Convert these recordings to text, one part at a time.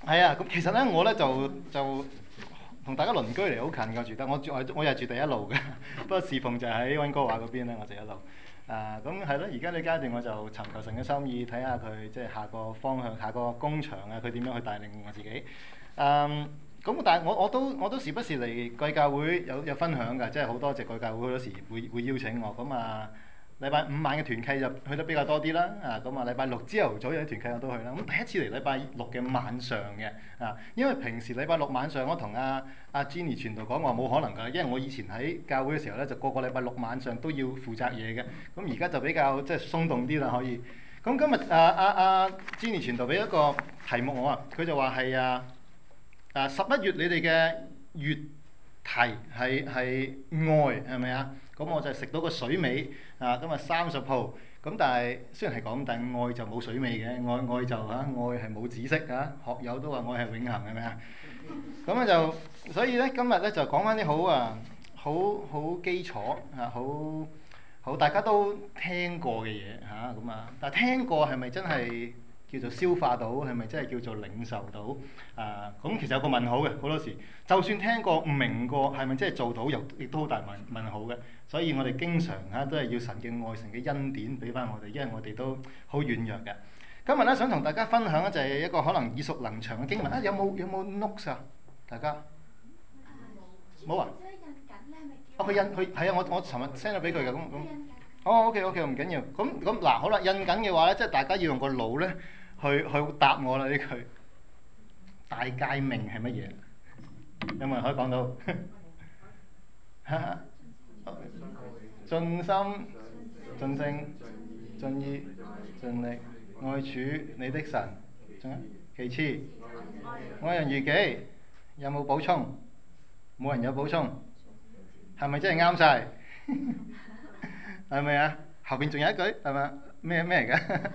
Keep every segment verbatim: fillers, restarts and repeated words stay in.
係啊，咁其實咧我咧就就同大家鄰居嚟好近㗎，住得我住我我又係住第一路嘅，不過侍奉就喺溫哥華嗰邊咧，我就一路。啊，咁係咯，而家呢階段我就尋求神嘅心意，睇下佢即係下個方向、下個工場啊，佢點樣去帶領我自己。嗯，咁但係我我都我都時不時嚟貴教會有有分享㗎，即係好多謝貴教會好多時會會邀請我咁啊。禮拜五晚嘅團契就去得比較多啲啦，啊咁啊禮拜六朝頭早有啲團契我都去啦。咁第一次嚟禮拜六嘅晚上嘅，啊因為平時禮拜六晚上我同阿阿 Jenny 傳道講，我話冇可能㗎，因為我以前喺教會嘅時候咧，就個個禮拜六晚上都要負責嘢嘅。咁而家就比較即係鬆動啲啦，可以。咁今日啊啊啊 Jenny 傳道俾一個題目我啊，佢就話係啊啊十一月你哋嘅月題係係愛係咪啊？咁我就食到個水尾啊！今日三十號咁，但係雖然係咁，但係愛就冇水尾嘅，愛愛就嚇、啊、愛係冇紫色嚇、啊。學友都話愛係永恆係咪啊？咁咧就所以咧今日咧就講翻啲好啊好好基礎啊好好大家都聽過嘅嘢嚇咁啊！但係聽過係咪真係叫做消化到？係咪真係叫做領受到？啊咁其實有個問號嘅，好多時就算聽過唔明過，係咪真係做到？又亦都好大問問號嘅。所以我哋經常嚇都係要神嘅愛、神嘅恩典俾翻我哋，因為我哋都好軟弱嘅。今日咧想同大家分享咧就係一個可能耳熟能詳嘅經文啊！有冇有冇 notes 啊？大家冇啊？哦，佢印佢係啊！我我尋日 send 咗俾佢嘅咁咁。哦，OK OK，唔緊要。咁咁嗱，好啦，印緊嘅話咧，即係大家要用個腦咧去去答我啦呢句大誡命係乜嘢？有冇人可以講到？盡心、盡性、盡意、盡力愛主你的神。仲有其次，愛人如己。有冇補充？冇人有補充。係咪真係啱晒？係咪啊？後邊仲有一句係咪？咩咩嚟㗎？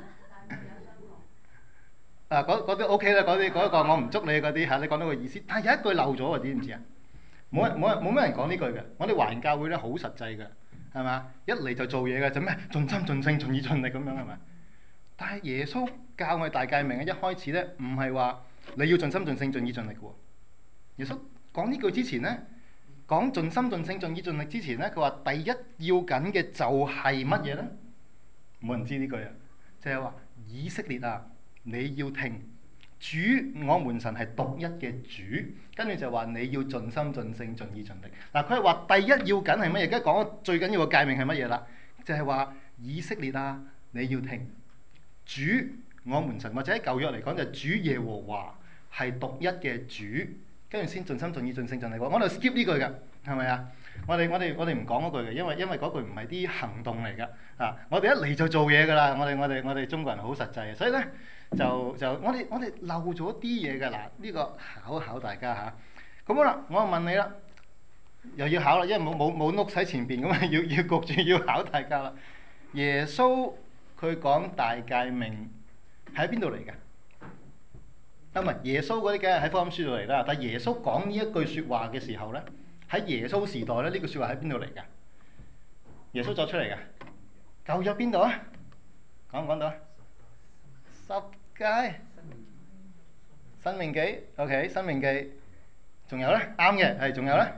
啊，嗰嗰啲 OK 啦，嗰啲嗰一個我唔捉你嗰啲嚇，你講到個意思。但係有一句漏咗喎，知唔知啊？冇人冇人冇咩人講呢句嘅。我哋華人教會咧好實際嘅，係嘛？一嚟就做嘢嘅，就咩盡心盡性盡意盡力咁樣係咪？但係耶穌教我哋大誡命嘅一開始咧，唔係話你要盡心盡性盡意盡力嘅喎。耶穌講呢句之前咧，講盡心盡性盡意盡力之前咧，佢話第一要緊嘅就係乜嘢咧？冇人知呢句啊，就係話以色列啊，你要聽主，我們神係獨一嘅主，跟住就話你要盡心盡性盡意盡力。嗱，佢係話第一要緊係乜嘢？而家講最緊要嘅誡命係乜嘢啦？就係話以色列啊，你要聽主，我們神，或者喺舊約嚟講就係主耶和華係獨一嘅主，跟住先盡心盡意盡性盡力。我哋 skip 呢句㗎，係咪啊？我哋我哋我哋唔講嗰句嘅，因為因為嗰句唔係啲行動嚟㗎。啊，我哋一嚟就做嘢㗎啦。我哋我哋我哋中國人好實際嘅，所以咧就就我哋我哋漏咗啲嘢㗎。嗱，呢個考一考大家嚇。咁好啦，我就問你啦，又要考啦，因為冇冇冇 note 喺前邊咁啊，要要焗住要考大家啦。耶穌佢講大誡命喺邊度嚟㗎？啊，唔係耶穌嗰啲梗係喺福音書度嚟啦。但係耶穌講呢一句説話嘅時候咧，喺耶穌時代咧，呢句説話喺邊度嚟㗎？耶穌作出嚟㗎？舊約邊度啊？講唔講到啊？十誡、申命記，OK，申命記，仲有咧？啱嘅，係仲有咧？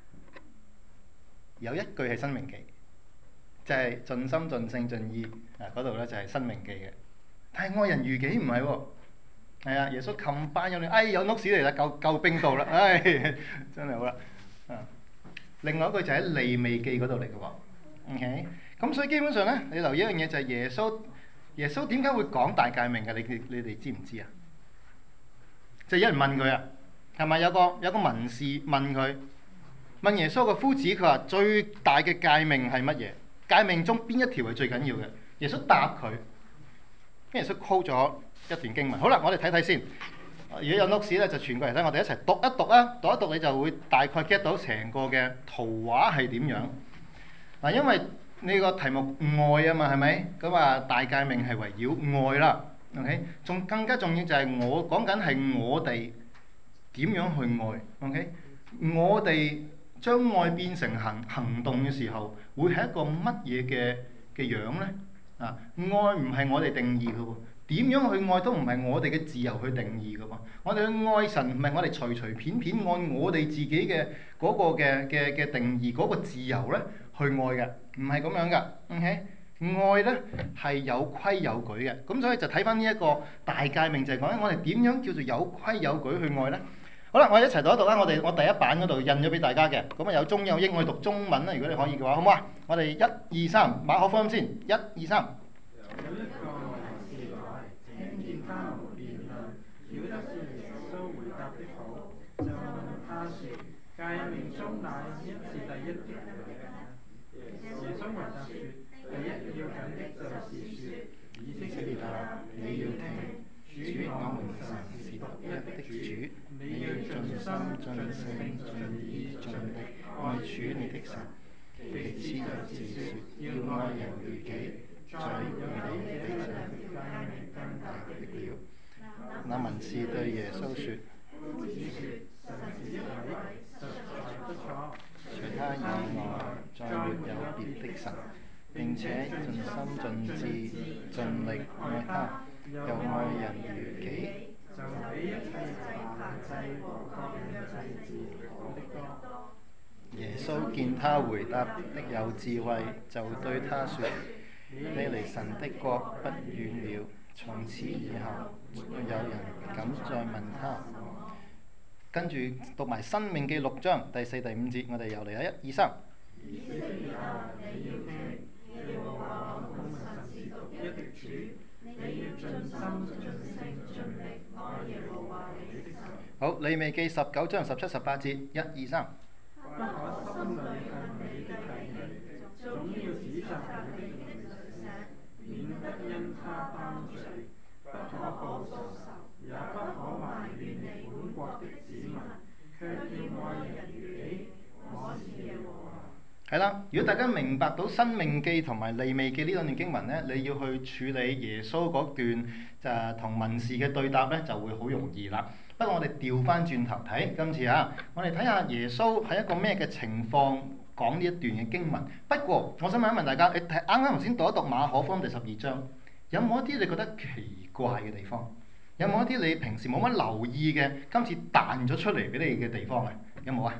有一句係申命記，就係盡心盡性盡意啊！嗰度咧就係申命記嘅。但係愛人如己唔係喎。係啊，耶穌冚班有你，哎有 notes 嚟啦，救救兵到啦，唉真係好啦。啊，另外一句就喺利未記嗰度嚟嘅喎。OK，咁所以基本上咧，你留意一樣嘢就係耶穌，耶穌點解會講大誡命嘅？你你你哋知唔知啊？就有人問佢啊，係咪有個有個文士問佢，問耶穌個夫子，佢話最大嘅誡命係乜嘢？誡命中邊一條係最緊要嘅？耶穌答佢，跟住耶穌 quote 咗一段經文。好啦，我哋睇睇先。如果有 notes 咧，就傳過嚟睇，我哋一齊讀一讀啊，讀一讀你就會大概 get 到成個嘅圖畫係點樣。嗱，因為呢個題目愛啊嘛，係咪？咁啊，大誡命係圍繞愛啦。OK，仲更加重要就係我講緊係我哋點樣去愛。OK，我哋將愛變成行行動嘅時候，會係一個乜嘢嘅嘅樣咧？啊，愛唔係我哋定義嘅喎。 點樣去愛都唔係我哋嘅自由去定義㗎喎。我哋去愛神唔係我哋隨隨便便按我哋自己嘅嗰個嘅嘅嘅定義嗰個自由咧去愛嘅，唔係咁樣㗎。OK，愛咧係有規有矩嘅。咁所以就睇翻呢一個大誡命，就係講緊我哋點樣叫做有規有矩去愛咧。好啦，我哋一齊讀一讀啦。我哋我第一版嗰度印咗俾大家嘅，咁啊有中有英，我哋讀中文啦。如果你可以嘅話，好唔好啊？我哋一二三，馬可福音先，一二三。 有一個文士來，聽見他們辯論，曉得是耶穌回答的好，就問他說：誡命中哪一是第一條呢？耶穌回答說：第一要緊的就是說，以色列啊，你要聽，主我們神是獨一的主，你要盡心盡性盡意盡力愛主你的神。其次就是說，要愛人如己，再有比這兩條誡命更大的了。 那文士對耶穌說： 夫子說，神是一位，實在不錯。 除他以外，再沒有別的神。並且盡心盡智盡力愛他，又愛人如己， 就比一切燔祭和各樣祭祀好得多。 耶穌見他回答的有智慧，就對他說：你離神的國不遠了。從此以後，有人敢再問他。跟住讀埋《申命記》六章第四、第五節，我哋又嚟啦！一、二、三。 以色列啊，你要聽，耶和華我們神是獨一的主，你要盡心盡性盡力愛耶和華你的神。 好，利未記十九章十七、十八節，一、二、三。 不可心裏恨你的弟兄，總要指責你的鄰舍，免得因他擔罪。不可報仇，也不可埋怨你本國的子民，卻要愛人如己。我是耶和華。 係啦，如果大家明白到《申命記》同埋《利未記》呢兩段經文呢，你要去處理耶穌嗰段就同文士嘅對答呢，就會好容易啦。不過我哋調翻轉頭睇，今次啊，我哋睇下耶穌係一個咩嘅情況講呢一段嘅經文。不過我想問一問大家，你睇啱啱頭先讀一讀馬可福音第十二章，有冇一啲你覺得奇怪嘅地方？有冇一啲你平時冇乜留意嘅，今次彈咗出嚟俾你嘅地方啊？有冇啊？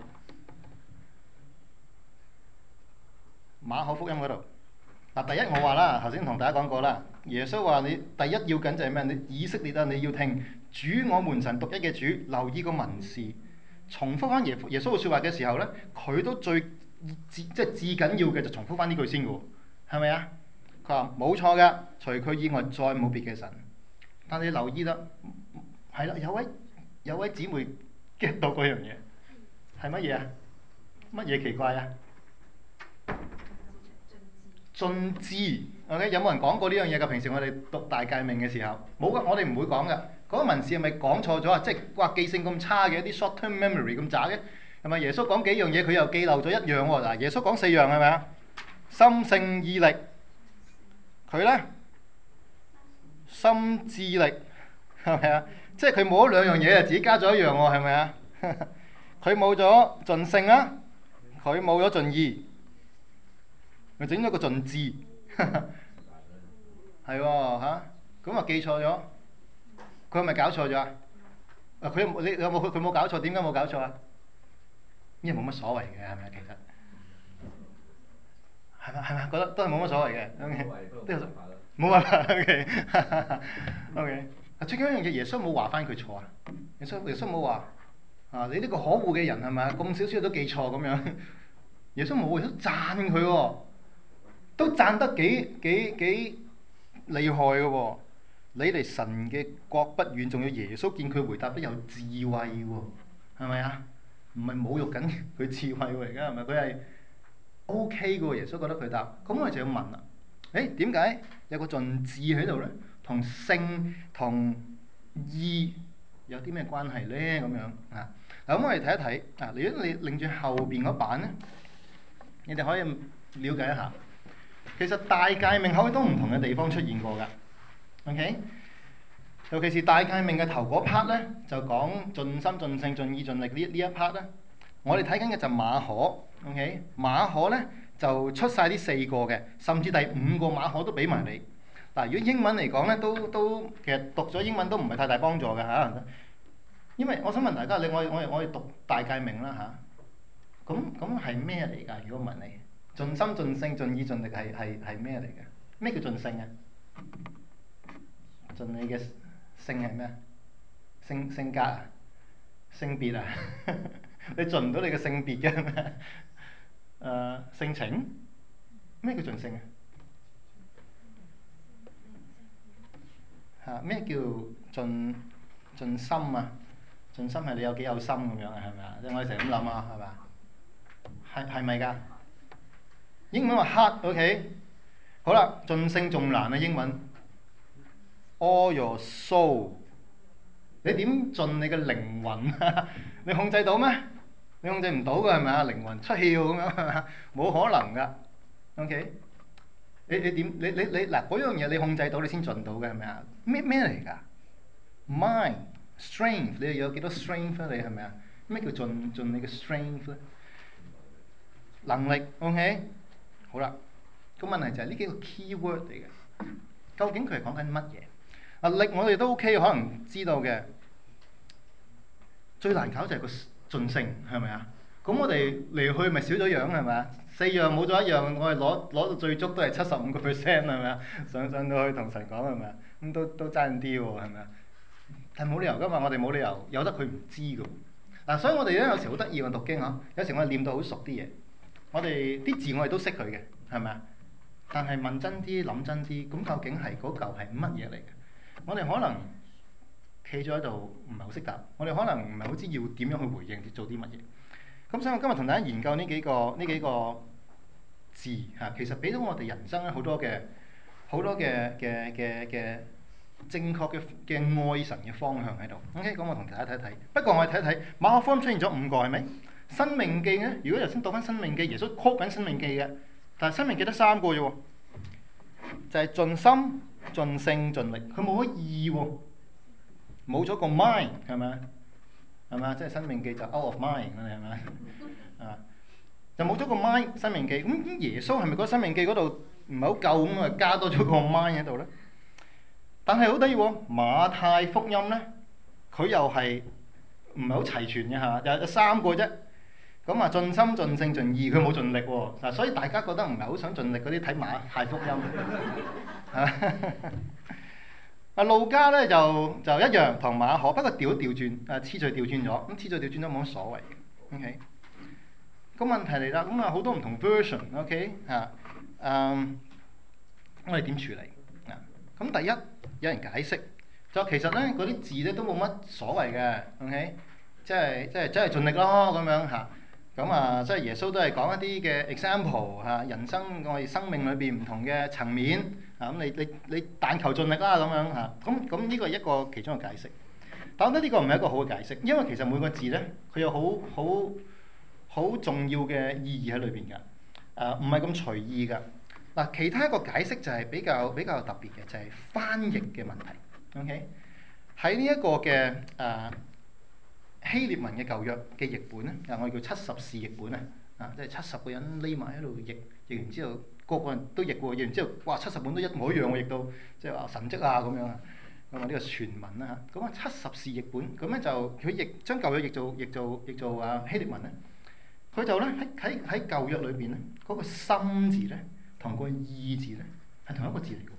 馬可福音嗰度嗱，第一我話啦，頭先同大家講過啦，耶穌話你第一要緊就係咩？你以色列啊，你要聽主我們神獨一嘅主，留意個文士，重複翻耶耶穌嘅説話嘅時候呢，佢都最至即係至緊要嘅就重複翻呢句先嘅喎，係咪啊？佢話冇錯㗎，除佢以外再冇別嘅神。但你留意啦，係啦，有位有位姊妹 get 到嗰樣嘢係乜嘢啊？乜嘢奇怪啊？盡智，OK？有冇人講過呢樣嘢㗎？平時我哋讀大誡命嘅時候，冇㗎，我哋唔會講㗎。嗰個文士係咪講錯咗啊？即係話記性咁差嘅，一啲 short-term memory 咁渣嘅，係咪？耶穌講幾樣嘢，佢又記漏咗一樣喎。嗱，耶穌講四樣係咪啊？心性意力，佢呢？心智力係咪啊？即係佢冇咗兩樣嘢啊，自己加咗一樣喎，係咪啊？佢冇咗盡性啦，佢冇咗盡意。佢整咗個盡智，係喎嚇，咁啊記錯咗，佢係咪搞錯咗啊？啊佢你有冇佢冇搞錯？點解冇搞錯啊？因為冇乜所謂嘅係咪啊？其實係咪係咪覺得都係冇乜所謂嘅？OK，冇辦法 OK OK。最緊要一樣嘢，耶穌冇話翻佢錯啊！耶穌耶穌冇話啊，你呢個可惡嘅人係咪啊？咁少少都記錯咁樣，耶穌冇，耶穌讚佢喎。都讚得幾幾幾厲害嘅喎！你離神嘅國不遠，仲要耶穌見佢回答得有智慧喎，係咪啊？唔係侮辱緊佢智慧喎，而家係咪？佢係 O K 嘅喎，耶穌覺得佢答。咁我就要問啦，誒點解有個盡智喺度咧？同性同義有啲咩關係咧？咁樣啊？嗱，咁我哋睇一睇啊！如果你擰住後邊嗰版咧，你哋可以了解一下。其實大誡命好多唔同嘅地方出現過㗎 ，OK？尤其是大誡命嘅頭嗰 part 咧，就講盡心盡性盡意盡力呢呢一 part 咧。我哋睇緊嘅就馬可 ，OK？馬可咧就出晒呢四個嘅，甚至第五個馬可都俾埋你。 但係如果英文嚟講咧，都都其實讀咗英文都唔係太大幫助嘅嚇。因為我想問大家，你我我我哋讀大誡命啦嚇，咁咁係咩嚟㗎？如果問你，盡心盡性盡意盡力係係係咩嚟嘅？咩叫盡性啊？盡你嘅性係咩啊？性性格啊？性別啊？你盡唔到你嘅性別嘅咩？誒性情？咩叫盡性啊？嚇咩叫盡盡心啊？盡心係你有幾有心咁樣啊？係咪啊？即係我哋成日咁諗啊，係咪啊？係係咪㗎？英文話 heart，OK，好啦，盡性仲難啊英文，all your soul，你點盡你嘅靈魂啊？你控制到咩？你控制唔到㗎係咪啊？靈魂出竅咁樣係咪啊？冇可能㗎，OK？你你點你你你嗱嗰樣嘢你控制到你先盡到嘅係咪啊？咩咩嚟㗎？Mind strength，你有幾多 strength 啊？你係咪啊？咩叫盡盡你嘅 strength 咧？能力 OK，好啦，個問題就係呢幾個 keyword 嚟嘅，究竟佢係講緊乜嘢？啊力我哋都 OK，可能知道嘅，最難搞就係個盡性係咪啊？咁我哋嚟去咪少咗樣係咪啊？四樣冇咗一樣，我哋攞攞到最足都係七十五個 percent 係咪啊？上上到去同神講係咪啊？咁都都爭啲喎係咪啊？但係冇理由㗎嘛，我哋冇理由由得佢唔知㗎。嗱，所以我哋咧有時好得意喎讀經嗬，有時我哋念到好熟啲嘢。我哋啲字我哋都識佢嘅，係咪啊？但係問真啲、諗真啲，咁究竟係嗰嚿係乜嘢嚟嘅？我哋可能企咗喺度唔係好識答，我哋可能唔係好知要點樣去回應，做啲乜嘢。咁所以我今日同大家研究呢幾個呢幾個字嚇，其實俾到我哋人生咧好多嘅好多嘅嘅嘅嘅正確嘅嘅愛神嘅方向喺度。OK，咁我同大家睇一睇。不過我哋睇一睇馬可福音出現咗五個係咪？申命記咧，如果頭先讀翻申命記，耶穌 quote 緊申命記嘅，但係申命記得三個啫喎，就係、是、盡心、盡性、盡力，佢冇咗意喎，冇咗個 mind 係咪啊？係咪啊？即係申命記就 out of mind 啦，係咪啊？就冇咗個 mind 申命記，咁、嗯、耶穌係咪嗰申命記嗰度唔係好夠咁啊？加多咗個 mind 喺度咧？但係好得意喎，馬太福音咧，佢又係唔係好齊全嘅嚇，有有三個啫。咁啊，盡心盡性盡意，佢冇盡力喎。嗱，所以大家覺得唔係好想盡力嗰啲睇馬太福音。啊，路加咧就就一樣同馬可，不過調一調轉，誒次序調轉咗，咁次序調轉咗冇乜所謂嘅。OK，個問題嚟啦，咁啊好多唔同 version，OK 嚇，誒我哋點處理啊？咁第一有人解釋，就其實咧嗰啲字咧都冇乜所謂嘅，OK，即係即係真係盡力咯咁樣嚇。咁啊，即係耶穌都係講一啲嘅 example 嚇，人生我哋生命裏邊唔同嘅層面啊，咁你你你但求盡力啦咁樣嚇，咁咁呢個係一個其中嘅解釋。但我覺得呢個唔係一個好嘅解釋，因為其實每個字咧，佢有好好好重要嘅意義喺裏邊㗎，誒唔係咁隨意㗎。嗱，其他一個解釋就係比較比較特別嘅，就係、是、翻譯嘅問題。OK，喺呢一個嘅誒。呃希臘文嘅舊約嘅譯本咧，啊我哋叫七十士譯本啊，啊即係七十個人匿埋喺度譯，譯完之後個個人都譯喎，譯完之後哇七十本都一模一樣喎，譯到即係話神蹟啊咁樣啊，咁啊呢個傳聞啦嚇，咁啊七十士譯本，咁咧就佢譯將舊約譯做譯做譯做啊希臘文咧，佢就咧喺喺喺舊約裏邊咧，嗰、那個心字咧同個意字咧係同一個字嚟嘅。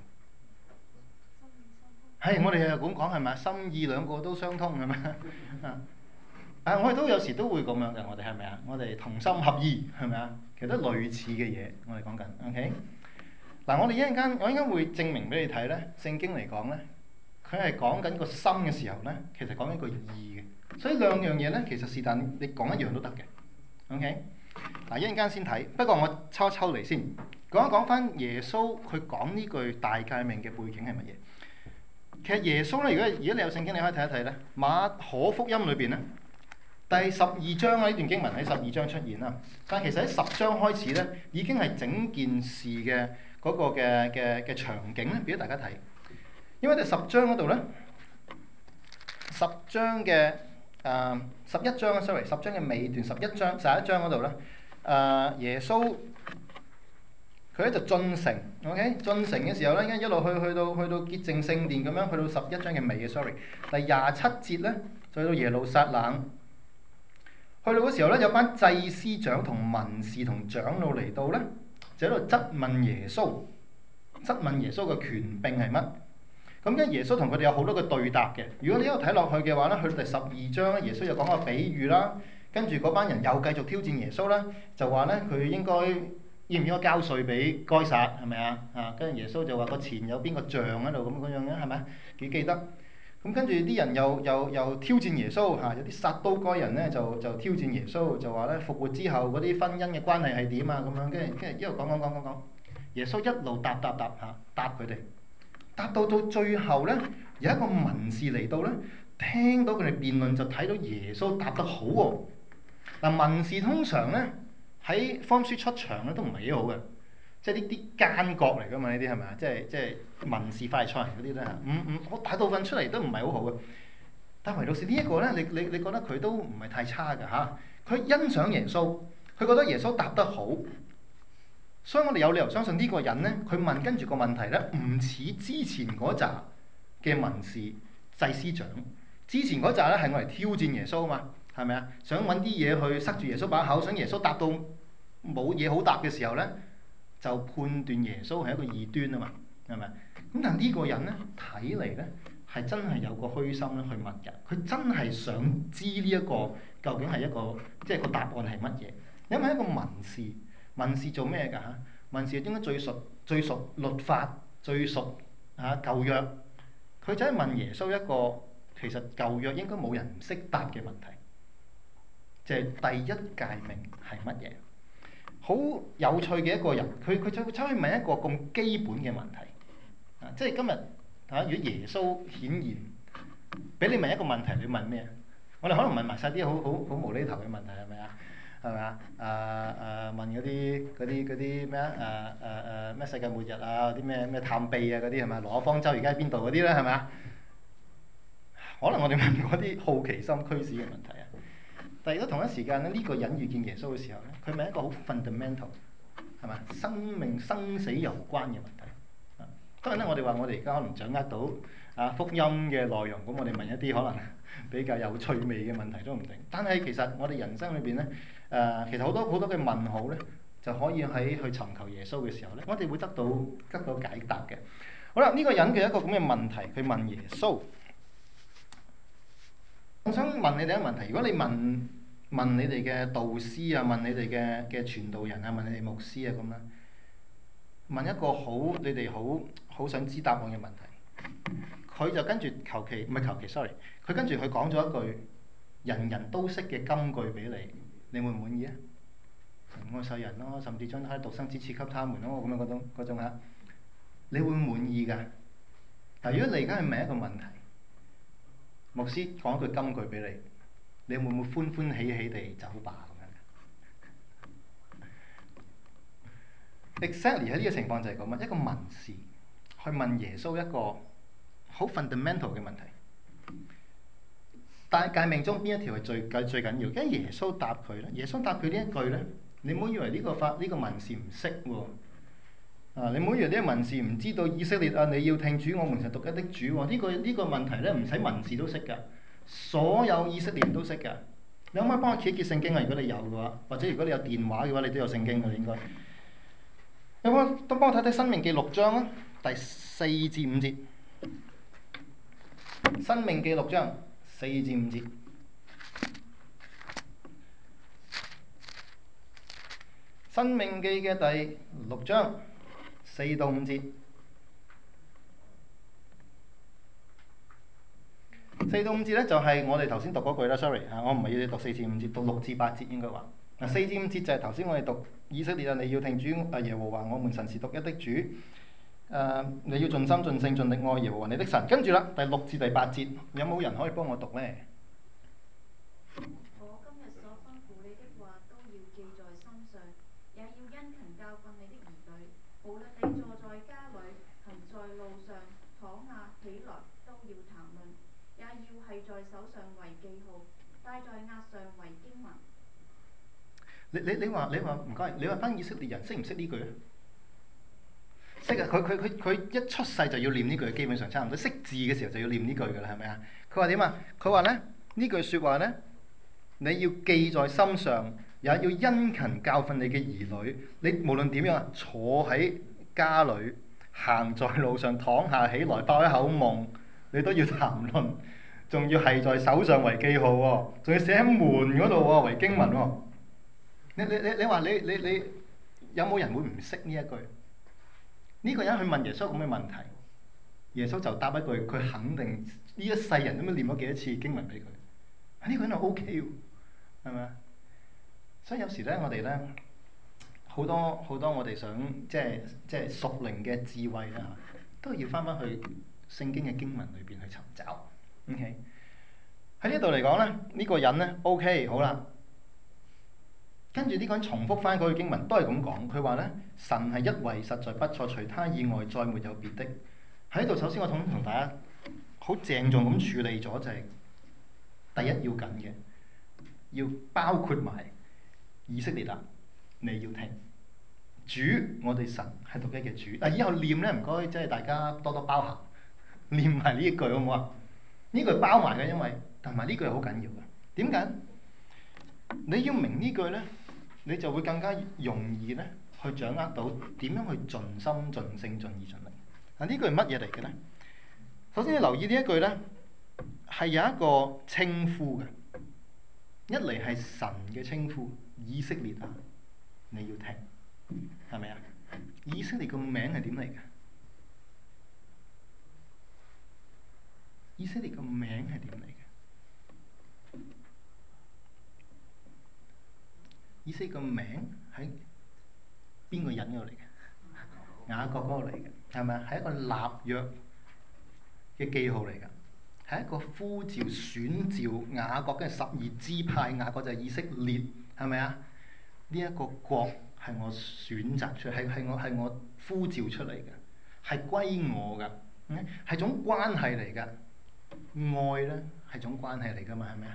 係，我哋又咁講係咪啊？心意兩個都相通係咪啊？啊！我哋都有時都會咁樣嘅，我哋係咪啊？我哋同心合意係咪啊？其實都類似嘅嘢，我哋講緊，OK？嗱，我哋一陣間，我應該會證明俾你睇咧。聖經嚟講咧，佢係講緊個心嘅時候咧，其實講緊個意嘅。所以兩樣嘢咧，其實是但你講一樣都得嘅，OK？嗱，一陣間先睇。不過我抽一抽嚟先，講一講翻耶穌佢講呢句大誡命嘅背景係乜嘢？其實耶穌咧，如果如果你有聖經，你可以睇一睇咧，馬可福音裏邊咧。第十二章啊，呢段經文喺十二章出現啦。但係其實喺十章開始咧，已經係整件事嘅嗰個嘅嘅嘅場景咧，俾咗大家睇。因為第十章嗰度咧，十章嘅誒十一章啊，sorry，十章嘅尾段，十一章十一章嗰度咧，誒、呃、耶穌佢咧就進城，OK，進城嘅時候咧，一路去去到去到潔淨聖殿咁樣，去到十一章嘅尾嘅，sorry，第廿七節咧就去到耶路撒冷。去到嗰時候咧，有班祭司長同文士同長老嚟到咧，就喺度質問耶穌，質問耶穌嘅權柄係乜？咁跟耶穌同佢哋有好多個對答嘅。如果你一路睇落去嘅話咧，去到第十二章咧，耶穌又講個比喻啦，跟住嗰班人又繼續挑戰耶穌啦，就話咧佢應該應唔應該交稅俾該撒係咪啊？啊，跟住耶穌就話個錢有邊個像喺度咁嗰樣嘅係咪？幾記得？咁跟住啲人又又又挑戰耶穌嚇，有啲撒都該人咧就就挑戰耶穌，就話咧復活之後嗰啲婚姻嘅關係係點啊咁樣，跟住跟住一路講講講講講，耶穌一路答答答嚇答佢哋，答到到最後咧，有一個文士嚟到咧，聽到佢哋辯論就睇到耶穌答得好喎。嗱，文士通常咧喺福音書出場咧都唔係幾好嘅。即係呢啲奸角嚟㗎嘛？呢啲係咪啊？即係即係文士法利賽人嗰啲咧嚇，唔唔，我大部分出嚟都唔係好好嘅。但係唯獨是呢一個咧，你你你覺得佢都唔係太差㗎嚇。佢欣賞耶穌，佢覺得耶穌答得好，所以我哋有理由相信呢個人咧，佢問跟住個問題咧，唔似之前嗰扎嘅文士祭司長。之前嗰扎咧係我嚟挑戰耶穌啊嘛，係咪啊？想揾啲嘢去塞住耶穌把口，想耶穌答到冇嘢好答嘅時候咧，就判斷耶穌係一個異端啊嘛，係咪？咁但係呢個人咧，睇嚟咧係真係有個虛心咧去問嘅，佢真係想知呢一個究竟係一個即係個答案係乜嘢？因為一個文士，文士做咩㗎嚇？文士應該最熟最熟律法，最熟嚇舊約，佢就係問耶穌一個其實舊約應該冇人唔識答嘅問題，就係第一誡命係乜嘢？好有趣嘅一個人，佢佢就會走去問一個咁基本嘅問題啊！即係今日啊，如果耶穌顯現，俾你問一個問題，你問咩啊？我哋可能問埋晒啲好好好無厘頭嘅問題，係咪啊？係咪啊？誒、呃、誒問嗰啲嗰啲嗰啲咩啊？誒誒誒咩世界末日啊？啲咩咩探秘啊？嗰啲係咪？挪亞方舟而家喺邊度嗰啲咧？係咪啊？可能我哋問嗰啲好奇心驅使嘅問題啊！但係如果同一時間咧，呢、這個人遇見耶穌嘅時候咧，佢問一個好 fundamental 係嘛，生命生死攸關嘅問題。啊，當然咧，我哋話我哋而家可能掌握到啊福音嘅內容，咁我哋問一啲可能比較有趣味嘅問題都唔定。但係其實我哋人生裏邊咧，誒、呃、其實好多好多嘅問號咧，就可以喺去尋求耶穌嘅時候咧，我哋會得到得到解答嘅。好啦，呢、這個人嘅一個咁嘅問題，佢問耶穌。我想問你哋一個問題：如果你問問你哋嘅導師啊，問你哋嘅嘅傳道人啊，問你哋牧師啊咁啦，問一個好你哋好好想知答案嘅問題，佢就跟住求其唔係求其，sorry，佢跟住佢講咗一句人人都識嘅金句俾你，你會唔滿意啊？愛世人咯，甚至將他的獨生子賜給他們咯，咁樣嗰種嗰種嚇，你會唔滿意㗎？但如果你而家係問一個問題，牧師講一句金句俾你，你會唔會歡歡喜喜地走吧咁樣？Exactly 喺呢個情況就係咁啊！一個文士去問耶穌一個好 fundamental 嘅問題，但係誡命中邊一條係最緊最緊要？因為耶穌答佢咧，耶穌答佢呢一句咧，你唔好以為呢個法呢、呢個文士唔識喎。啊！你唔好以為呢個文士唔知道以色列啊，你要聽主，我們是獨一的主喎。呢、呢個呢、呢個問題咧，唔使文士都識㗎，所有以色列人都識㗎。你可唔可以幫我揭一揭聖經啊？如果你有嘅話，或者如果你有電話嘅話，你都有聖經㗎應該。你可唔可以都幫我睇睇《申命記》六章啊，第四至五節。《申命記》六章四至五節，《申命記》嘅第六章四到五節。四到五節咧就係、是、我哋頭先讀嗰句啦 ，sorry 嚇，我唔係要你讀四至五節，讀六至八節應該話。嗱，四至五節就係頭先我哋讀以色列啊，你要聽主啊耶和華，我們神是獨一的主。誒、呃，你要盡心盡性盡力愛耶和華你的神。跟住啦，第六至第八節，有冇人可以幫我讀呢？ 我今日所吩咐你的話都要記在心上，也要殷勤教訓你的兒女。無論你坐在家裏，行在路上，躺下起來，都要談論。也要係在手上為記號，戴在額上為經文。 你你你話你話唔該，你話班以色列人識唔識呢句啊？ 識啊！佢佢佢佢一出世就要念呢句，基本上差唔多識字嘅時候就要念呢句㗎啦，係咪啊？佢話點啊？佢話咧呢句説話咧，你要記在心上，也要殷勤教訓你嘅兒女。你無論點樣啊，坐喺家裏，行在路上，躺下起來，發一口夢，你都要談論，仲要係在手上為記號喎，仲要寫喺門嗰度喎為經文喎。你你你你話你你你有冇人會唔識呢一句？呢個人去問耶穌咁嘅問題，耶穌就答一句，佢肯定呢一世人都冇念咗幾多次經文俾佢。呢個人係 O K 喎，係咪啊？所以有時咧，我哋咧好多好多我哋想即係即係屬靈嘅智慧啦，都要翻返去聖經嘅經文裏邊去尋找。OK，喺呢度嚟講咧，呢個人咧 O K 好啦。跟住呢個人重複翻嗰句經文，都係咁講。佢話咧，神係一位，實在不錯，除他以外再沒有別的。喺度首先我想同大家好鄭重咁處理咗，就係第一要緊嘅，要包括埋以色列啊，你要聽主，我哋神係獨一嘅主。但以後念咧唔該，即係大家多多包涵，念埋呢一句好唔好啊？呢句包埋嘅，因為同埋呢句係好緊要嘅。點解？你要明呢句咧，你就會更加容易咧去掌握到點樣去盡心盡性盡意盡力。啊，呢句係乜嘢嚟嘅咧？首先你留意呢一句咧，係有一個稱呼嘅。一嚟係神嘅稱呼，以色列啊，你要聽，係咪啊？以色列個名係點嚟嘅？以色列個名係點嚟嘅？以色列個名喺邊個人嗰度嚟嘅？雅各嗰度嚟嘅，係咪啊？係一個立約嘅記號嚟㗎，係一個呼召選召雅各嘅十二支派，雅各就係以色列，係咪啊？呢一個國係我選擇出嚟，係係我係我呼召出嚟嘅，係歸我㗎，嗯，係種關係嚟㗎。愛咧係種關係嚟㗎嘛，係咪啊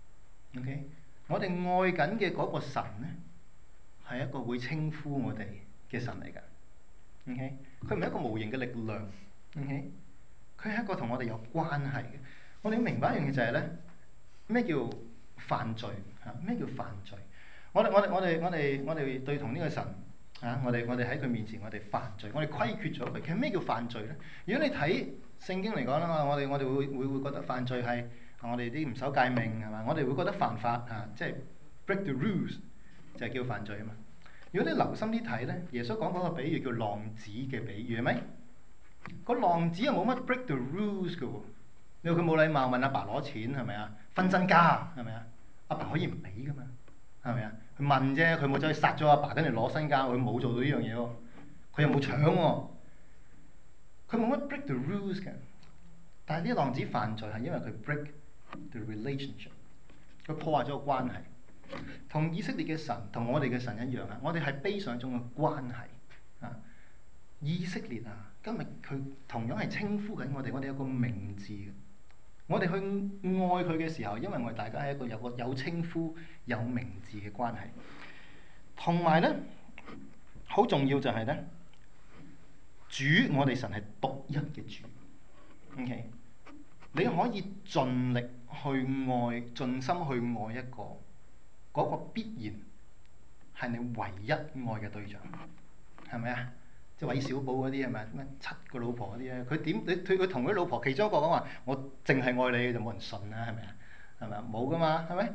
？OK，我哋愛緊嘅嗰個神咧，係一個會稱呼我哋嘅神嚟㗎。OK，佢唔係一個無形嘅力量。OK，佢係一個同我哋有關係嘅。我哋要明白一樣嘢就係咧，咩叫犯罪嚇？咩叫犯罪？我哋我哋我哋我哋我哋對同呢個神啊，我哋我哋喺佢面前，我哋犯罪，我哋虧缺咗佢。其實咩叫犯罪咧？如果你睇聖經嚟講啦，我哋我哋會會會覺得犯罪係我哋啲唔守誡命係嘛？我哋會覺得犯法嚇，即係 break the rules 就係叫犯罪啊嘛。如果你留心啲睇咧，耶穌講嗰個比喻叫浪子嘅比喻係咪？個浪子又冇乜 break the rules 嘅喎。你話佢冇禮貌問阿爸攞錢係咪啊？分身家係咪啊？阿爸可以唔俾㗎嘛？係咪啊？佢問啫，佢冇走去殺咗阿爸跟住攞身家，佢冇做到呢樣嘢喎。佢又冇搶喎，佢冇乜 break the rules 嘅。但係呢啲浪子犯罪係因為佢 break the relationship， 佢破壞咗個關係。同以色列嘅神同我哋嘅神一樣啊，我哋係悲上一種嘅關係啊。以色列啊，今日佢同樣係稱呼緊我哋，我哋有個名字嘅。我哋去愛佢嘅時候，因為我哋大家係一個有個有稱呼有名字嘅關係。同埋咧，好重要就係咧，主我哋神係獨一嘅主。OK，你可以盡力去愛，盡心去愛一個，嗰個必然係你唯一愛嘅對象，係咪啊？即係韋小寶嗰啲係咪？咩七個老婆嗰啲咧？佢點？佢佢佢同佢老婆其中一個講話：我淨係愛你，就冇人信啦，係咪啊？係咪啊？冇噶嘛，係咪？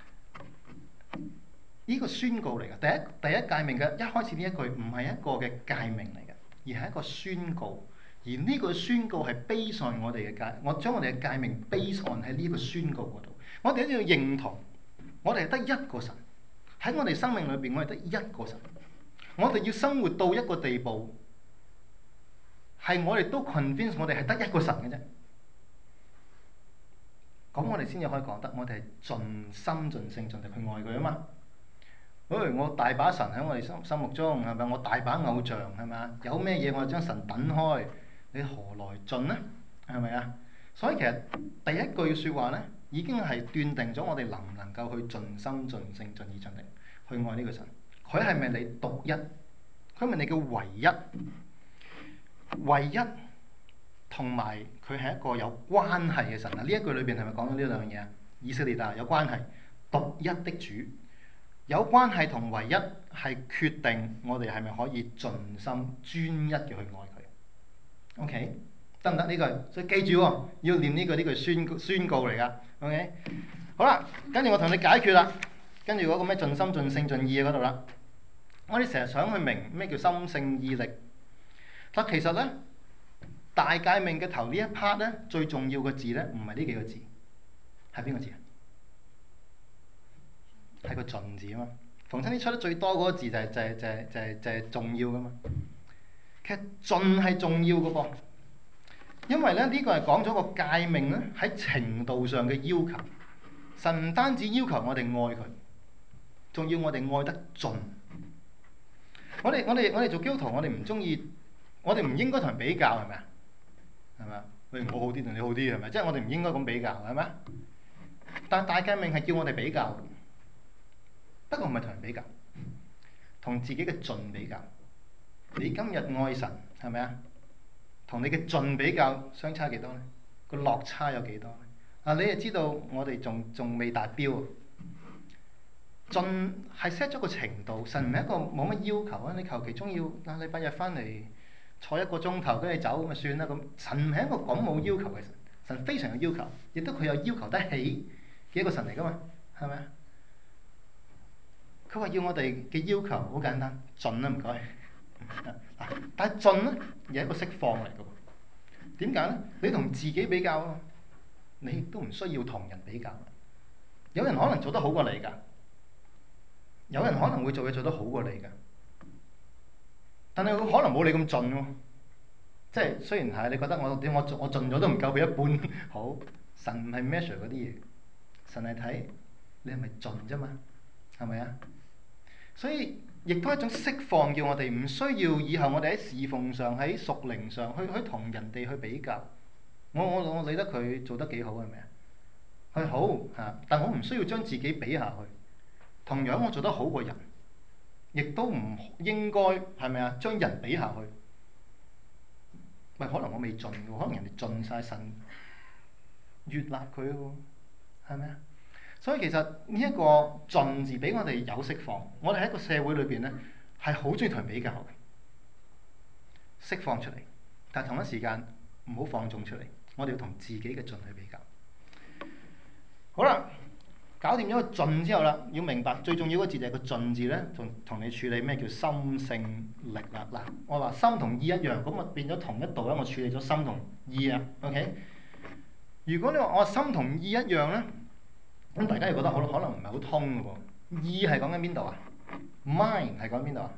呢個宣告嚟㗎，第一第一誡命嘅一開始呢一句唔係一個嘅誡命嚟嘅，而係一個宣告。而呢個宣告係 base on 我哋嘅誡，我將我哋嘅誡命 base on 喺呢個宣告嗰度。我哋一定要認同，我哋係得一個神喺我哋生命裏邊，我哋得一個神。我哋要生活到一個地步，係我哋都 convince 我哋係得一個神嘅啫。咁我哋先至可以講得，我哋係盡心盡性盡力去愛佢啊嘛。誒，我大把神喺我哋心心目中係咪？我大把偶像係咪啊？有咩嘢我就將神等開，你何來盡呢？係咪啊？所以其實第一句説話咧，已經係斷定咗我哋能唔能夠去盡心盡性盡意盡力去愛呢個神。佢係咪你獨一？佢係咪你嘅唯一？ 唯一同埋佢係一個有關係嘅神啊！呢一句裏邊係咪講咗呢兩樣嘢啊？以色列啊，有關係，獨一的主，有關係同唯一係決定我哋係咪可以盡心專一嘅去愛佢。OK， 得唔得呢句？所以記住喎，要念呢句呢句宣宣告嚟㗎。OK， 好啦，跟住我同你解決啦，跟住嗰個咩盡心盡性盡意嗰度啦。我哋成日想去明咩叫心性意力，但其實咧大誡命嘅頭呢一 part 咧，最重要嘅字咧唔係呢幾個字，係邊個字啊？係個盡字啊嘛。逢親啲出得最多嗰個字就係、就係、就係、就係、就係重要噶嘛。其實盡係重要嘅噃，因為咧呢、呢個係講咗個誡命咧喺程度上嘅要求。神唔單止要求我哋愛佢，仲要我哋愛得盡。我哋我哋我哋做基督徒，我哋唔中意，我哋唔應該同人比較，係咪啊？係咪啊？喂，我好啲定你好啲係咪？即係我哋唔應該咁比較，係咪啊？但係大誡命係叫我哋比較，不過唔係同人比較，同自己嘅盡比較。你今日愛神係咪啊？同你嘅盡比較，相差幾多呢？個落差有幾多呢？啊，你就知道我哋仲仲未達標啊！盡係 set 咗個程度，神唔係一個冇乜要求啊！你求其中意啊，禮拜日翻嚟坐一個鐘頭，跟住走咁咪算啦咁。神唔係一個咁冇要求嘅神，神非常有要求，亦都佢有要求得起嘅一個神嚟噶嘛，係咪啊？佢話要我哋嘅要求好簡單，盡啦唔該。但係盡咧，又係一個釋放嚟嘅喎。點解咧？你同自己比較啊，你亦都唔需要同人比較。有人可能做得好過你㗎。有人可能會做嘢做得好過你㗎，但係佢可能冇你咁盡喎。即係雖然係你覺得我點我我盡咗都唔夠佢一半好，神唔係 measure 嗰啲嘢，神係睇你係咪盡啫嘛，係咪啊？所以亦都係一種釋放，叫我哋唔需要以後我哋喺侍奉上喺屬靈上去去同人哋去比較。我我我理得佢做得幾好係咪啊？係好嚇，但我唔需要將自己比下去。同樣我做得好過人，亦都唔應該係咪啊？將人比下去，咪可能我未盡喎，可能人哋盡晒，神悅納佢喎，係咪啊？所以其實呢一個盡字俾我哋有釋放，我哋喺一個社會裏邊咧係好中意同人比較嘅，釋放出嚟，但係同一時間唔好放縱出嚟，我哋要同自己嘅盡去比較。好啦。搞掂咗個盡之後啦，要明白最重要嗰字就係個盡字咧，同同你處理咩叫心性力啦。嗱，我話心同意一樣，咁啊變咗同一度咧，我處理咗心同意啊。OK， 如果你話我心同意一樣咧，咁大家又覺得好可能唔係好通嘅喎。意係講緊邊度啊 ？Mind 係講緊邊度啊？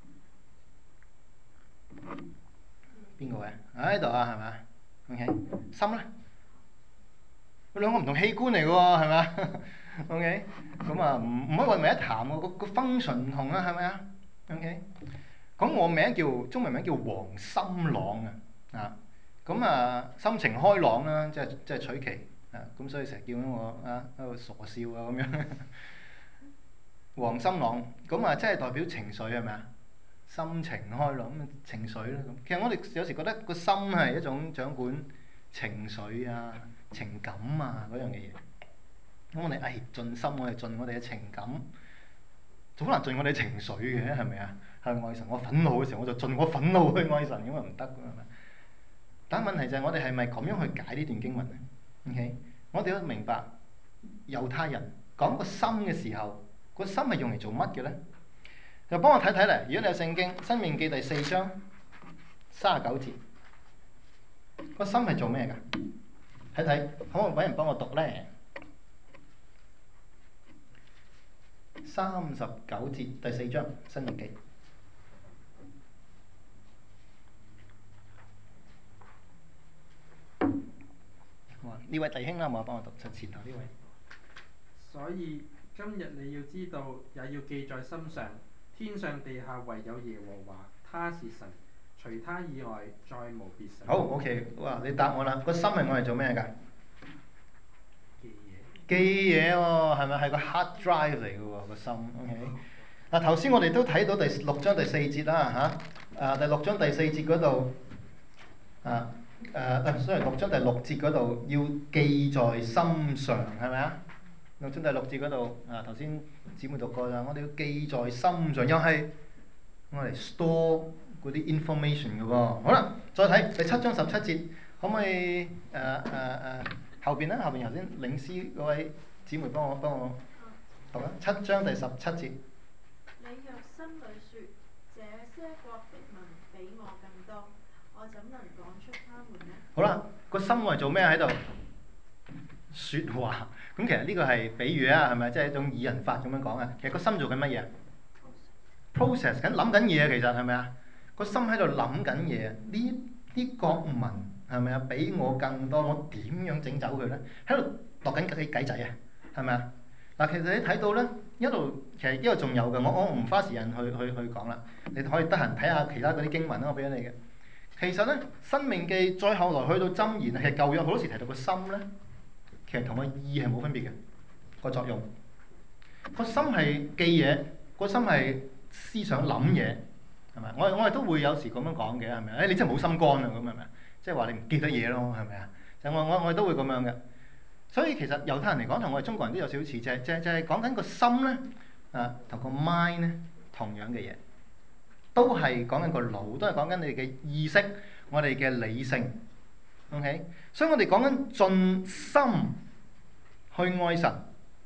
邊個位？喺度啊，係咪啊 ？OK， 心咧，兩個唔同器官嚟嘅喎，係咪啊？OK， 咁啊唔唔可以混為一談喎，個個 function 唔同啊，係咪啊 ？OK， 咁我名叫中文名叫黃心朗啊，啊，咁啊心情開朗啦，即係即係取其啊，咁所以成日叫我啊喺度傻笑啊咁樣。黃心朗，咁啊即係代表情緒係咪啊？心情開朗咁情緒啦咁。其實我哋有時覺得個心係一種掌管情緒啊、情感啊嗰樣嘅嘢。咁我哋誒盡心，我哋盡我哋嘅情感，就好難盡我哋情緒嘅，係咪啊？係愛神，我憤怒嘅時候，我就盡我憤怒去愛神，咁啊唔得㗎嘛。但係問題就係我哋係咪咁樣去解呢段經文咧 ？OK， 我哋要明白猶太人講個心嘅時候，個心係用嚟做乜嘅咧？就幫我睇睇嚟。如果你有聖經《申命記》第四章三十九節，個心係做咩㗎？睇睇，可唔可以揾人幫我讀咧？三十九節第四章申命記。呢位弟兄啦，冇幫我讀出前頭呢位。 所以今日你要知道，也要記在心上，天上地下唯有耶和華，他是神，除他以外再無別神。 好 OK， 哇！你答我啦，個心係我嚟做咩㗎？ 記嘢。 記嘢喎，係咪係個 hard drive 嚟嘅喎個心 ？OK。嗱頭先我哋都睇到第六章第四節啦嚇，啊第六章第四節嗰度啊誒誒，雖然六章第六節嗰度要記在心上，係咪啊？六章第六節嗰度啊，頭先姊妹讀過啦，我哋要記在心上，又係我哋 store 嗰啲 information 嘅喎。好啦，再睇第七章十七節，可唔可以誒誒誒後邊咧？後邊頭先領詩嗰位姊妹幫我幫我讀啊！七章第十七節。 你若心裏說，這些國的民比我更多，我怎能講出他們呢？ 好啦，個心我係做咩喺度？説話。咁其實呢個係比喻啊，係咪？即係一種擬人法咁樣講啊。其實個心做緊乜嘢？process 緊諗緊嘢，其實係咪啊？個心喺度諗緊嘢。呢啲國民係咪啊？比我更多，我點樣整走佢咧？喺度度緊計計仔啊，係咪啊？嗱，其實你睇到咧，一路其實呢個仲有嘅，我我唔花時間去去去講啦。你可以得閒睇下其他嗰啲經文啦，我俾咗你嘅。其實咧，《申命記》再後來去到箴言，其實舊約好多時提到個心咧，其實同個意係冇分別嘅個作用。個心係記嘢，個心係思想諗嘢，係咪？我我哋都會有時咁樣講嘅，係咪？誒、哎，你真係冇心肝啊，咁係咪？即係話你唔記得嘢咯，係咪啊？就我我我哋都會咁樣嘅。所以其實猶太人嚟講，同我哋中國人都有少少似，就係就係就係講緊個心咧，啊，同個 mind 咧同樣嘅嘢。都係講緊個腦，都係講緊你嘅意識，我哋嘅理性。OK，所以我哋講緊盡心去愛神，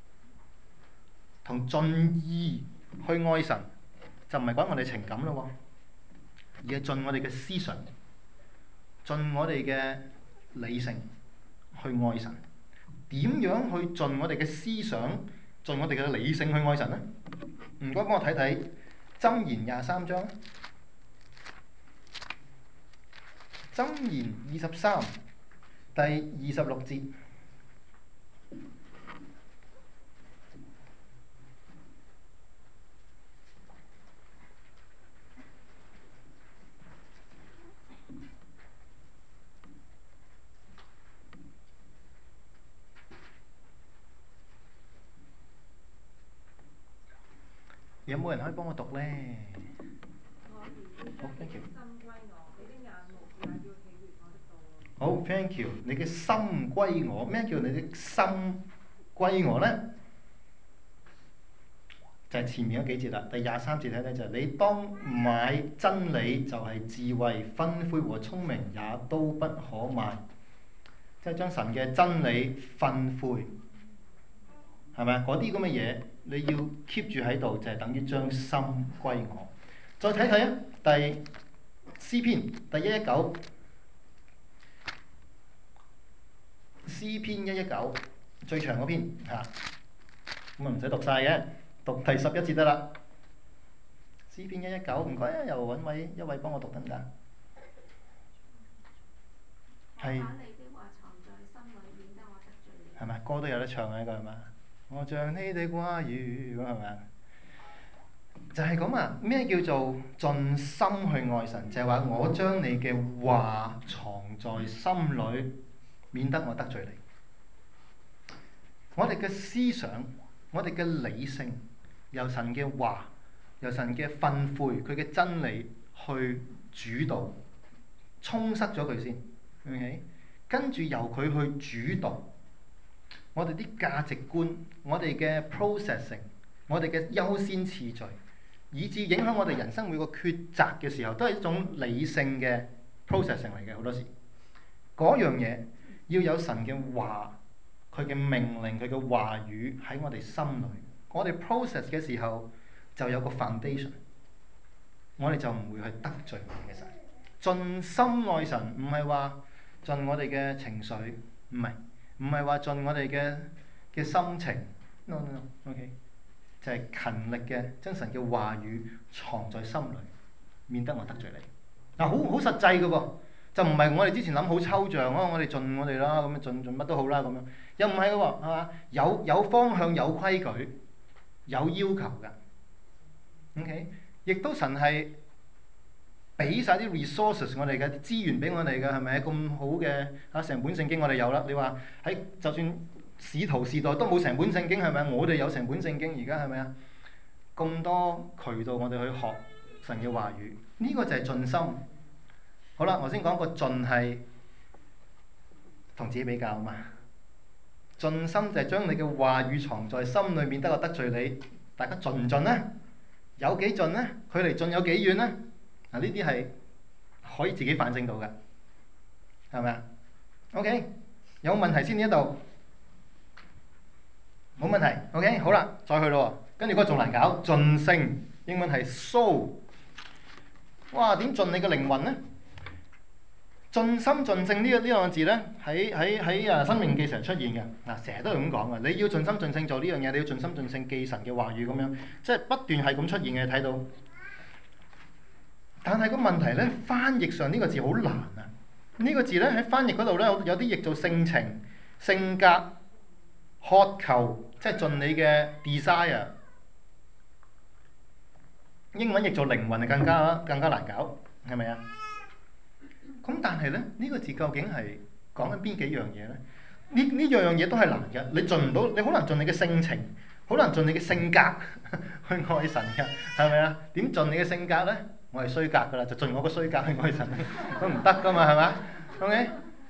同盡意去愛神，就唔係講我哋情感咯，而係盡我哋嘅思想，盡我哋嘅理性去愛神。點樣去盡我哋嘅思想，盡我哋嘅理性去愛神呢？唔該，幫我睇睇箴言廿三章。箴言二十三第二十六節，有冇人可以幫我讀呢？好，thank you。好，thank you。你嘅心歸我，咩叫你的心歸我呢？就係前面嗰幾節啦。第廿三節睇睇就係、是、你當買真理，就係智慧、訓誨和聰明也都不可賣。即係將神嘅真理訓誨，係咪啊？嗰啲咁嘅嘢你要 keep 住喺度，就係、是、等於將心歸我。再睇睇啊，第詩篇第一一九。詩篇一一九最長嗰篇嚇，咁啊唔使讀晒嘅，讀第十一節得啦。詩篇一一九，唔該啊，又揾位一位幫我讀得唔得？係。係咪歌都有得唱啊？呢個係嘛？我像你的話語咁係咪啊？就係咁啊！咩叫做盡心去愛神？就係、是、話我將你嘅話藏在心裏，免得我得罪你。我哋嘅思想，我哋嘅理性，由神嘅話，由神嘅訓誨，佢嘅真理去主導，充塞咗佢先。OK，跟住由佢去主導我哋啲價值觀，我哋嘅 processing， 我哋嘅優先次序，以至影響我哋人生每個抉擇嘅時候，都係一種理性嘅 processing 嚟嘅。好多時嗰樣嘢要有神嘅話。佢嘅命令，佢嘅話語喺我哋心裏，我哋 process 嘅時候就有個 foundation， 我哋就唔會去得罪我哋嘅神。盡心愛神，唔係話盡我哋嘅情緒，唔係，唔係話盡我哋嘅嘅心情 ，no no no，OK，就係勤力嘅將神嘅話語藏在心裏，免得我得罪你。嗱、啊，好好實際嘅喎。就唔係我哋之前諗好抽象咯，我哋盡我哋啦，咁樣盡盡乜都好啦，咁樣又唔係嘅喎，係嘛？有有方向、有規矩、有要求嘅。OK，亦都神係俾晒啲 resources 我哋嘅資源俾我哋嘅，係咪咁好嘅啊？成本聖經我哋有啦。你話喺就算使徒時代都冇成本聖經係咪？我哋有成本聖經，而家係咪啊？咁多渠道我哋去學神嘅話語，呢、這個就係盡心。 好啦，我先講個盡係同自己比較啊嘛。盡心就係將你嘅話語藏在心裏面，得我得罪你。大家盡唔盡呢？有幾盡呢？距離盡有幾遠呢？嗱，呢啲係可以自己反省到嘅，係咪啊 ？OK，有問題先呢一度，冇問題。OK，好啦，再去咯。跟住嗰個仲難搞，盡性，英文係 soul。哇，點盡你嘅靈魂呢？盡心盡性呢個呢兩個字咧，喺喺喺啊《申命記》成日出現嘅嗱，成日都係咁講嘅。你要盡心盡性做呢樣嘢，你要盡心盡性記神嘅話語咁樣，即係不斷係咁出現嘅，睇到。但係個問題咧，翻譯上呢個字好難啊！呢、這個字咧喺翻譯嗰度咧，有啲譯做性情、性格、渴求，即係盡你嘅 desire。英文譯做靈魂就更加更加難搞，係咪啊？咁但係咧，呢、這個字究竟係講緊邊幾樣嘢咧？呢呢樣樣嘢都係難嘅，你盡唔到，你好難盡你嘅性情，好難盡你嘅性格去愛神嘅，係咪啊？點盡你嘅性格咧？我係衰格㗎啦，就盡我個衰格去愛神，都唔得㗎嘛，係咪 ？OK？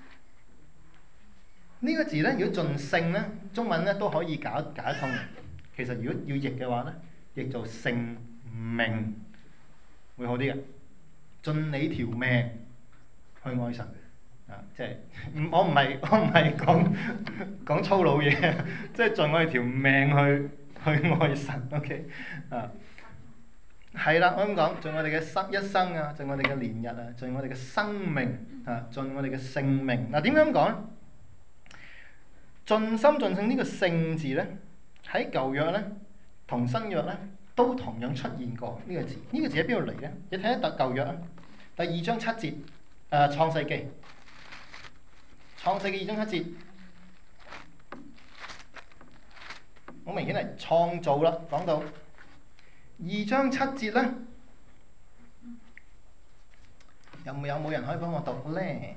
呢個字咧，如果盡性咧，中文咧都可以搞搞得通嘅。其實如果要譯嘅話咧，譯做性命會好啲嘅，盡你條命去愛神啊！即係我唔係我唔係講講粗魯嘢，即係盡我哋條命去去愛神。OK 啊，係啦，我咁講，盡我哋嘅生一生啊，盡我哋嘅年日啊，盡我哋嘅生命啊，盡我哋嘅性命。嗱，點解咁講咧？盡心盡性呢個性字咧，喺舊約咧同新約咧都同樣出現過呢個字。呢個字喺邊度嚟咧？你睇下舊舊約啊，第二章七節，誒創世記，創世記二章七節，好明顯係創造啦。講到二章七節咧，有冇有冇人可以幫我讀咧？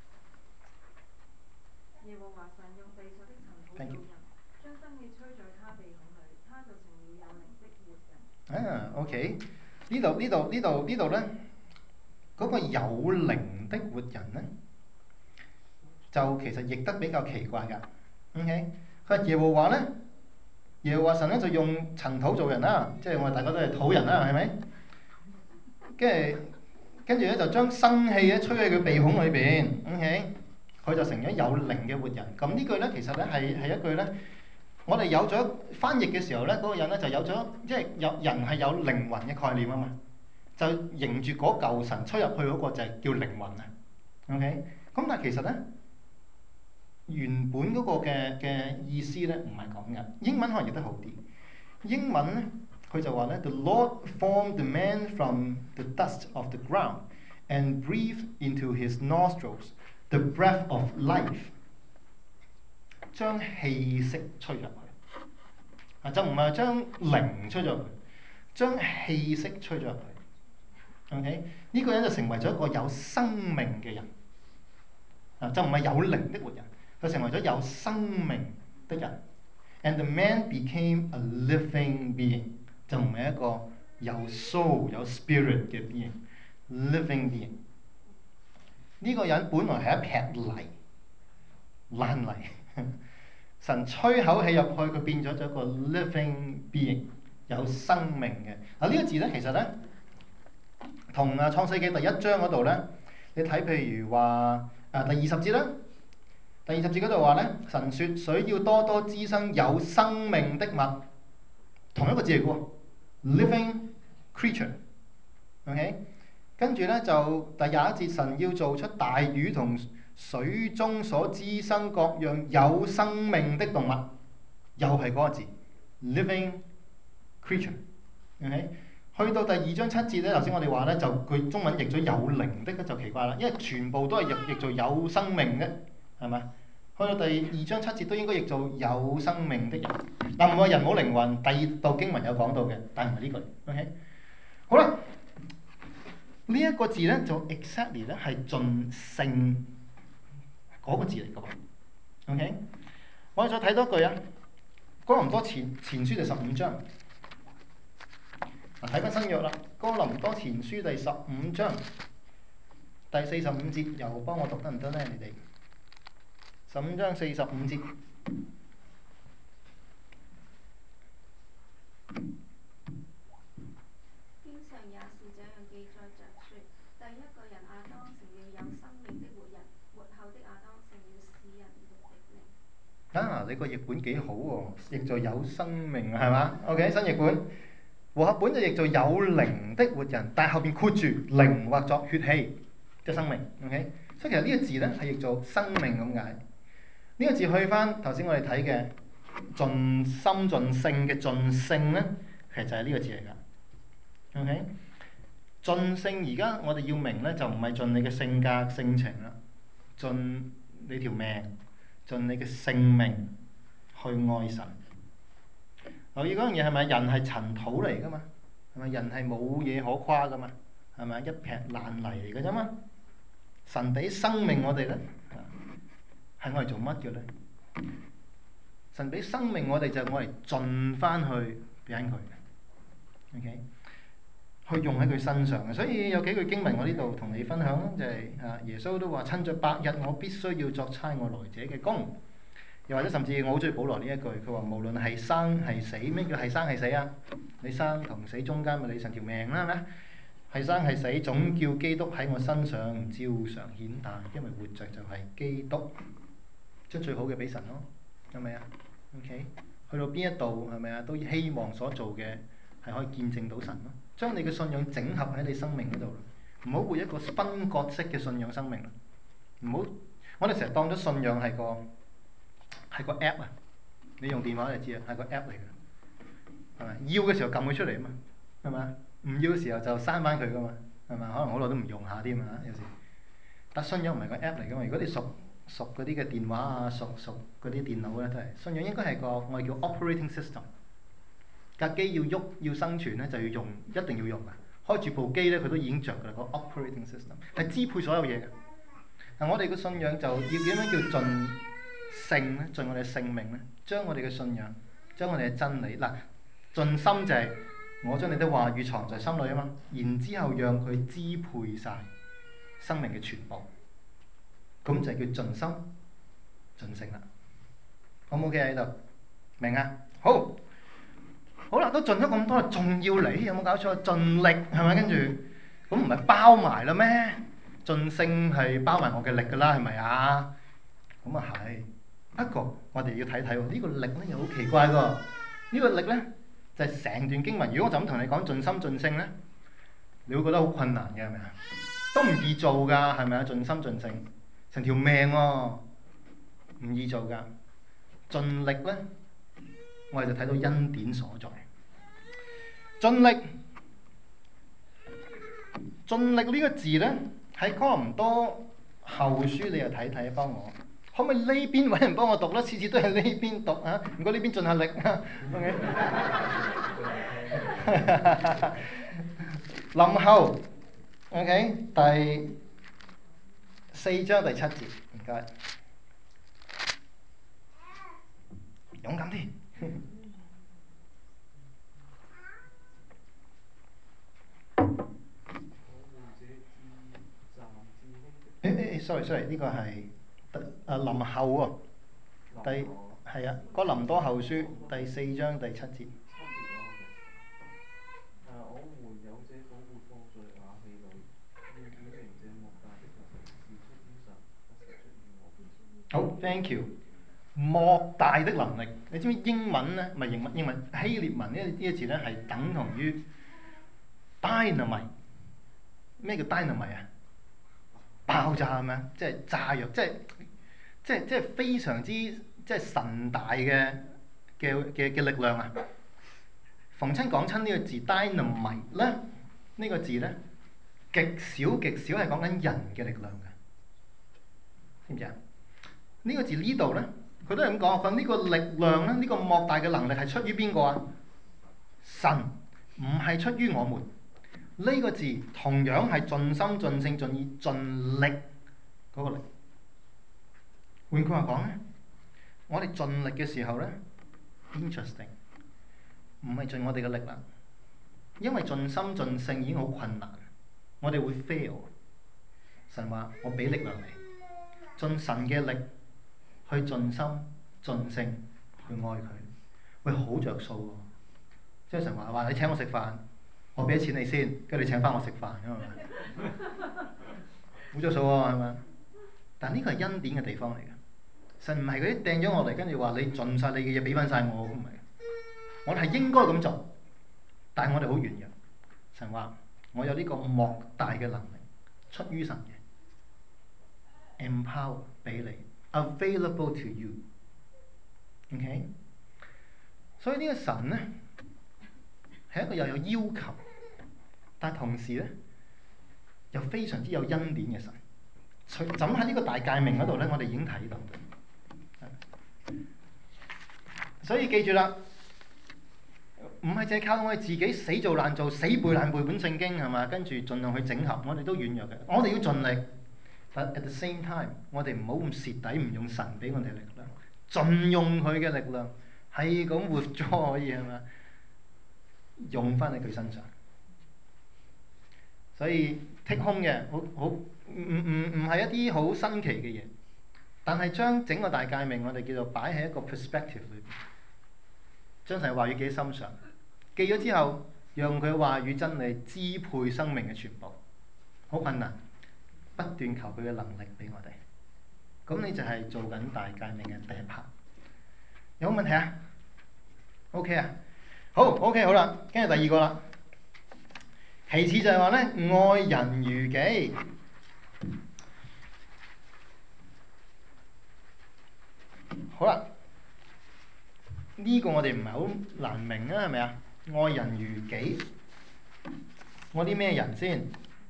耶和華神用地上的塵土造 Thank 人， you 將生氣吹在他鼻孔裏，他就成了有靈的活人。 啊，OK，呢度呢度呢度呢度咧，嗰個有靈的活人咧，就其實譯得比較奇怪㗎。OK，佢話耶和華咧，耶和華神咧就用塵土做人啦，即係我哋大家都係土人啦，係咪？跟住跟住咧就將生氣咧吹喺佢鼻孔裏邊。OK，佢就成咗有靈嘅活人。咁呢句咧其實咧係係一句咧，我哋有咗翻譯嘅時候咧，嗰個人咧就有咗，即係有人係有靈魂嘅概念啊嘛，就迎住嗰嚿神吹入去嗰個就係叫靈魂啊。OK，咁但係其實咧原本嗰個嘅嘅意思咧唔係咁嘅，英文可能譯得好啲。英文咧佢就話咧 ，The Lord formed the man from the dust of the ground and breathed into his nostrils the breath of life， 將氣息吹入去。啊，就唔係將靈吹咗入去，將氣息吹咗入去。OK，呢個人就成為咗一個有生命嘅人。啊，就唔係有靈的活人，佢成為咗有生命的人。And the man became a living being， 就唔係一個有 soul 有 spirit 嘅 being，living being。呢個人本來係一撇泥，爛泥。神吹口氣入去，佢變咗咗一個 living being， 有生命嘅。嗱、啊、呢、這個字咧，其實咧同啊創世記第一章嗰度咧，你睇譬如話啊第二十節啦，第二十節嗰度話咧，神說水要多多滋生有生命的物，同一個字嚟嘅喎 ，living creature。OK， 跟住咧就第廿一節，神要做出大魚同水中所滋生各樣有生命的動物，又係嗰個字 living creature。OK， 去到第二章七節咧，頭先我哋話咧就佢中文譯咗有靈的就奇怪啦，因為全部都係譯譯做有生命嘅，係咪？去到第二章七節都應該譯做有生命的人。嗱，唔係人冇靈魂，第二道經文有講到嘅，但係唔係呢句。OK， 好啦，呢、這、一個字咧就 exactly 咧係盡性嗰個字嚟嘅喎。OK， 我哋再睇多句啊，哥林多前前書第十五章。嗱，睇翻新約啦，哥林多前書第十五章第四十五節又幫我讀得唔得呢？你哋十五章四十五節。 經上也是這樣記載着說，第一個人亞當成了有生命的活人，末後的亞當成了使人活的靈。 啊！你個譯本幾好喎，譯做有生命係嘛 ？OK， 新譯本和合本就譯做有靈的活人，但係後邊括住靈或作血氣嘅生命。OK， 所以其實呢個字咧係譯做生命咁解。呢、這個字去翻頭先我哋睇嘅盡心盡性嘅盡性咧，其實就係呢個字嚟㗎。OK， 盡性而家我哋要明咧，就唔係盡你嘅性格性情啦，盡你條命。盡你嘅性命去愛神。留意嗰樣嘢係咪？人係塵土嚟噶嘛？係咪？人係冇嘢可誇噶嘛？係咪？一撇爛泥嚟嘅啫嘛。神俾生命我哋咧，係我哋做乜嘅咧？神俾生命我哋就係我哋盡翻去俾緊佢嘅。OK， 去用喺佢身上嘅。所以有幾句經文我呢度同你分享啦，就係、是、啊耶穌都話：趁着白日，我必須要作差我來者嘅工。又或者甚至我好中意保羅呢一句，佢話無論係生係死，咩叫係生係死啊？你生同死中間咪你成條命啦，係咪？係生係死，總叫基督喺我身上照常顯大，因為活着就係基督，將最好嘅俾神咯，係咪啊 ？OK， 去到邊一度係咪啊？都希望所做嘅係可以見證到神咯，將你嘅信仰整合喺你生命嗰度，唔好活一個分割式嘅信仰生命。唔好，我哋成日當咗信仰係個。係個 app 啊！你用電話就知啊，係個 app 嚟嘅，係咪？要嘅時候撳佢出嚟啊嘛，係咪？唔要嘅時候就刪翻佢噶嘛，係咪？可能好耐都唔用下添啊，有時。但信仰唔係個 app 嚟噶嘛，如果你熟熟嗰啲嘅電話啊，熟熟嗰啲電腦咧，都係信仰應該係個我哋叫 operating system。架機要喐要生存咧，就要用，一定要用啊！開住部機咧，佢都已經着㗎啦，個 operating system 係支配所有嘢嘅。嗱，我哋嘅信仰就要點樣叫盡性咧，盡我哋嘅性命咧，將我哋嘅信仰，將我哋嘅真理嗱，盡心就係我將你的話語藏在心裏啊嘛，然之後讓佢支配晒生命嘅全部，咁就叫盡心盡性啦。好唔好嘅喺度？明啊？好，好啦，都盡咗咁多，仲要嚟？有冇搞錯？盡力係咪？跟住咁唔係包埋啦咩？盡性係包埋我嘅力㗎啦，係咪啊？咁啊係。不過我哋要睇睇喎，呢個力咧又好奇怪喎。呢個力咧就係成段經文。如果我就咁同你講盡心盡性咧，你會覺得好困難嘅係咪啊？都唔易做㗎，係咪啊？盡心盡性，成條命喎，唔易做㗎。盡力咧，我哋就睇到恩典所在。盡力，盡力呢個字咧喺哥林多後書，你又睇睇幫我。可唔可以呢邊揾人幫我讀咧？次次都係呢邊讀啊！唔該呢邊盡下力啊！OK。林後 OK 第四章第七節，唔該，勇敢啲。誒誒，sorry sorry，呢個係啊林後喎，第係啊哥林多後書第四章第七節。好 ，thank you。莫大的能力，你知唔知英文咧？唔係英文，英文希臘文呢呢個字咧係等同於 dynamite。咩叫 dynamite 啊？爆炸係咪啊？即係炸藥，即係即係即係非常之即係神大嘅嘅嘅嘅力量啊！逢親講親呢個字 dynamite 咧，呢、呢個字咧極少極少係講緊人嘅力量嘅，知唔知啊？呢個字呢度咧，佢都係咁講。佢呢個力量咧，呢個莫大嘅能力係出於邊個啊？神，唔係出於我們。呢個字同樣係盡心盡性盡意盡力嗰個力。換句話講咧，我哋盡力嘅時候咧 ，interesting，唔係盡我哋嘅力啦，因為盡心盡性已經好困難，我哋會 fail。 神話我俾力量你，盡神嘅力去盡心盡性去愛佢。喂，好着數喎！即係神話話你請我食飯，我俾咗錢你先，跟住你請翻我食飯㗎嘛，好着數喎係咪？但呢個係恩典嘅地方嚟嘅。神唔係嗰啲掟咗我嚟，跟住話你盡晒你嘅嘢俾翻晒我，唔係。我哋係應該咁做，但係我哋好軟弱。神話我有呢個莫大嘅能力，出於神嘅 empower 俾你 available to you。OK， 所以呢個神呢，係一個又有要求，但同時呢，又非常之有恩典嘅神。就喺呢個大誡命嗰度呢，我哋已經睇到。所以記住啦，唔係淨係靠我哋自己死做爛做，死背爛背本聖經係嘛，跟住盡量去整合，我哋都軟弱嘅。我哋要盡力，但 at the same time， 我哋唔好咁蝕底，唔用神俾我哋力量，盡用佢嘅力量，係咁活咗可以係嘛，用翻喺佢身上。所以剔空嘅，好好唔唔唔係一啲好新奇嘅嘢，但係將整個大誡命我哋叫做擺喺一個 perspective 裏邊，將神話語記喺心上，記咗之後，讓佢話語真理支配生命嘅全部。好困難，不斷求佢嘅能力俾我哋。咁你就係做緊大誡命嘅第一 part。有冇問題啊 ？OK 啊？好 OK 好啦，跟住第二個啦。其次就係話咧，愛人如己。好啦，呢個我哋唔係好難明啊，係咪啊？愛人如己，愛啲咩人先？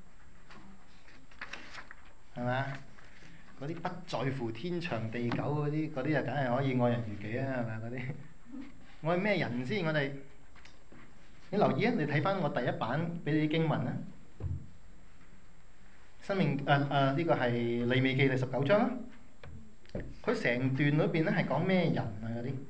係咪啊？嗰啲不在乎天長地久嗰啲，嗰啲就梗係可以愛人如己啊，係咪啊？嗰啲愛咩人先？我哋你留意啊，你睇翻我第一版俾你啲經文啊。生命誒誒呢個係利未記第十九章啊。佢成段裏邊咧係講咩人啊？嗰啲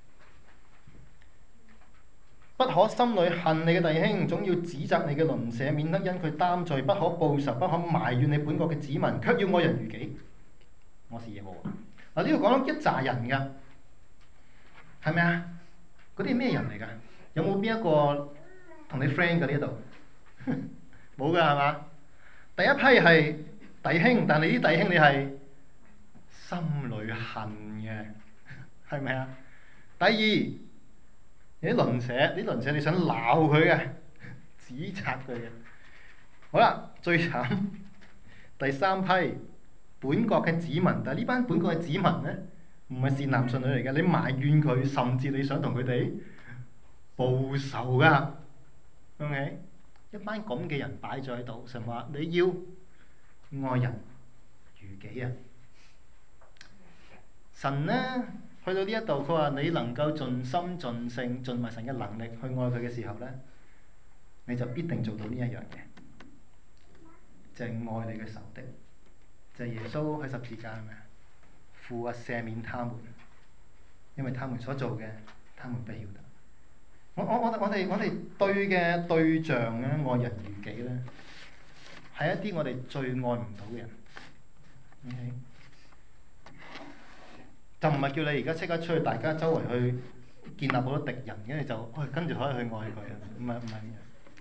不可心裏恨你嘅弟兄，總要指責你嘅鄰舍，免得因佢擔罪；不可報仇，不可埋怨你本國嘅子民，卻要愛人如己。我是耶和華。嗱，呢度講咗一紮人㗎，係咪啊？嗰啲係咩人嚟㗎？有冇邊一個同你 friend 㗎呢度？冇㗎係嘛？第一批係弟兄，但係啲弟兄你係心裏恨嘅，係咪啊？第二，你啲鄰舍，啲鄰舍你想鬧佢嘅，指責佢嘅。好啦，最慘第三批本國嘅子民，但係呢班本國嘅子民呢，唔係善男信女嚟嘅，你埋怨佢，甚至你想同佢哋報仇㗎。OK， 一班咁嘅人擺咗喺度，神話你要愛人如己啊！神呢，去到呢一度，佢話你能夠盡心盡性盡埋神嘅能力去愛佢嘅時候呢，你就必定做到呢一樣嘢，就係愛你嘅仇敵，就係耶穌喺十字架係咪啊？父啊，赦免他們，因為他們所做嘅，他們不曉得。我我我我哋我哋對嘅對象咧，愛人如己咧，係一啲我哋最愛唔到嘅人。Okay？就唔係叫你而家即刻出去，大家周圍去建立好多敵人，跟住就喂跟住可以去愛佢啊！唔係唔係咁樣。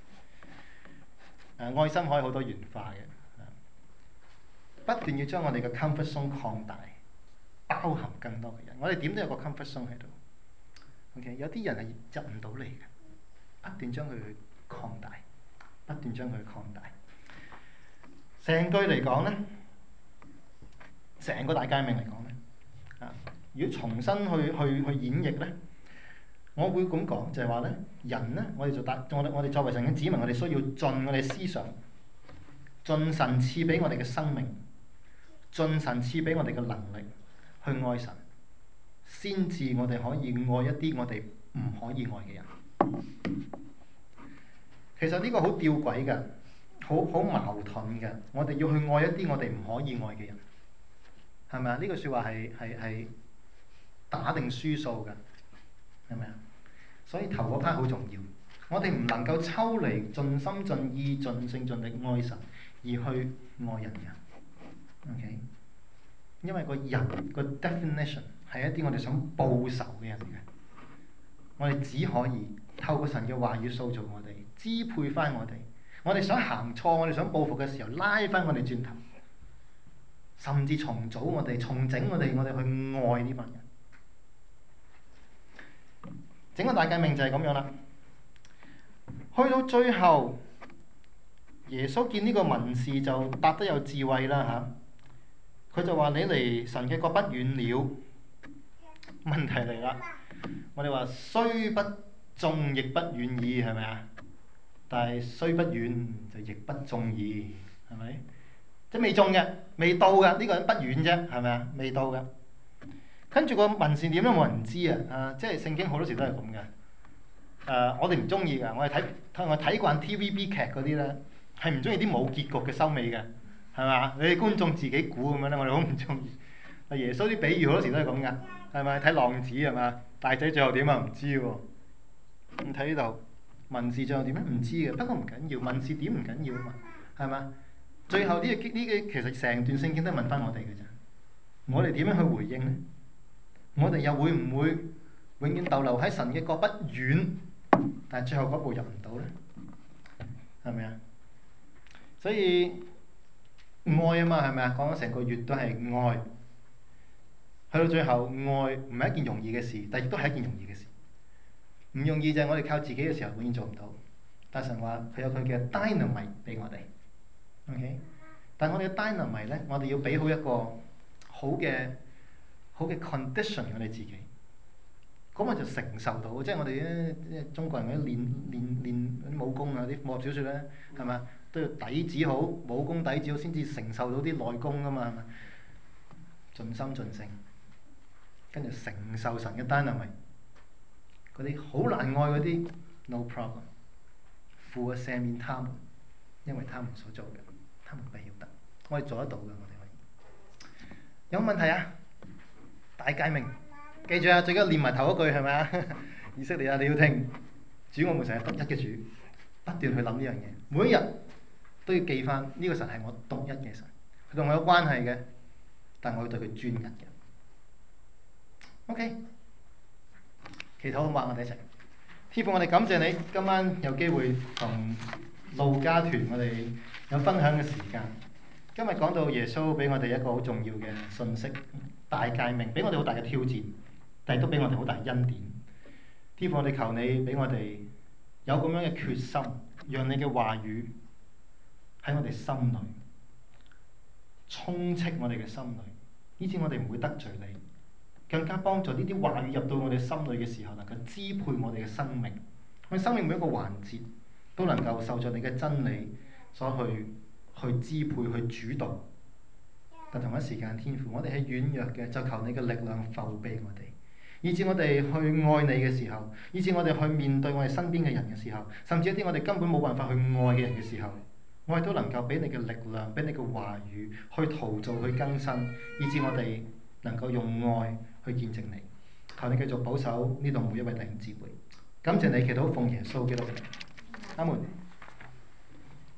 誒，愛心可以好多元化嘅，不斷要將我哋嘅 comfort zone 擴大，包含更多嘅人。我哋點都有個 comfort zone 喺度。OK， 有啲人係入唔到嚟嘅，不斷將佢去擴大，不斷將佢去擴大。成句嚟講咧，成個大誡命嚟講咧，啊，如果重新去去去演繹咧，我會咁講，就係話咧，人咧，我哋做大，我哋我哋作為神嘅子民，我哋需要盡我哋思想，盡神賜俾我哋嘅生命，盡神賜俾我哋嘅能力去愛神，先至我哋可以愛一啲我哋唔可以愛嘅人。其實呢個好吊詭嘅，好好矛盾嘅。我哋要去愛一啲我哋唔可以愛嘅人，係咪啊？呢句説話係係係打定輸數嘅，係咪啊？所以頭嗰 part 好重要。我哋唔能夠抽離盡心盡意盡性盡力愛神，而去愛人嘅。 OK， 因為個人個 definition 係一啲我哋想報仇嘅人嚟嘅，我哋只可以透過神嘅話語塑造我哋，支配翻我哋。我哋想行錯，我哋想報復嘅時候，拉翻我哋轉頭，甚至重組我哋、重整我哋，我哋去愛呢班人。整個大誡命就係咁樣啦。去到最後，耶穌見呢個文士就答得有智慧啦嚇，佢就話：你離神嘅國不遠了。問題嚟啦，我哋話雖不中亦不遠矣，係咪啊？但係雖不遠就亦不中矣，係咪？即係未中嘅，未到嘅，呢個人不遠啫，係咪啊？未到嘅。跟住個文士點都冇人知啊！啊，即係聖經好多時都係咁嘅。誒、呃，我哋唔中意㗎，我哋睇我睇慣 T V B 劇嗰啲咧，係唔中意啲冇結局嘅收尾嘅，係嘛？你哋觀眾自己估咁樣咧，我哋好唔中意。阿耶穌啲比喻好多時都係咁㗎，係咪？睇浪子係嘛？大仔最後點啊？唔知喎。咁睇呢度。文士最後點樣唔知嘅，不過唔緊要，文士點唔緊要啊嘛，係嘛？最後呢個呢個其實成段聖經都係問翻我哋嘅啫，我哋點樣去回應呢？我哋又會唔會永遠逗留喺神嘅國不遠，但係最後嗰步入唔到呢？係咪啊？所以愛啊嘛，係咪啊？講咗成個月都係愛，去到最後愛唔係一件容易嘅事，但亦都係一件容易嘅事。唔容易就係我哋靠自己嘅時候永遠做唔到，但神話佢有佢嘅 dynamite 俾我哋 ，OK？ 但我哋嘅 dynamite 咧，我哋要俾好一個好嘅好嘅 condition 我哋自己，咁我就承受到。即係我哋咧，即係中國人嗰啲練練練啲武功啊，啲武俠小説咧，係咪都要底子好，武功底子好先至承受到啲內功㗎嘛，係咪？盡心盡性，跟住承受神嘅 dynamite。嗰啲好難愛嗰啲 no problem， 父啊赦免他們，因為他們所做嘅，他們不曉得。我哋做得到嘅，我哋可以。有冇問題啊？大誡命，記住啊，最緊要念埋頭嗰句係咪啊？以色列啊，你要聽主，我們成日獨一嘅主，不斷去諗呢樣嘢，每一日都要記翻呢個神係我獨一嘅神，佢同我有關係嘅，但我要對佢專一嘅。OK。祈禱好嘛，我哋一齊。天父，我哋感謝你，今晚有機會同路加團我哋有分享嘅時間。今日講到耶穌俾我哋一個好重要嘅信息，大誡命，俾我哋好大嘅挑戰，但係都俾我哋好大恩典。天父，我哋求你俾我哋有咁樣嘅決心，讓你嘅話語喺我哋心裏充斥我哋嘅心裏，以致我哋唔會得罪你。更加幫助呢啲話語入到我哋心裏嘅時候，能夠支配我哋嘅生命。我哋生命每一個環節都能夠受著你嘅真理所去去支配、去主導。但同一時間，天父，我哋係軟弱嘅，就求你嘅力量覆庇我哋，以致我哋去愛你嘅時候，以致我哋去面對我哋身邊嘅人嘅時候，甚至一啲我哋根本冇辦法去愛嘅人嘅時候，我哋都能夠俾你嘅力量、俾你嘅話語去陶造、去更新，以致我哋能夠用愛去見證你。求你繼續保守呢度每一位弟兄姊妹。感謝你，祈禱奉耶穌基督嘅名。阿門。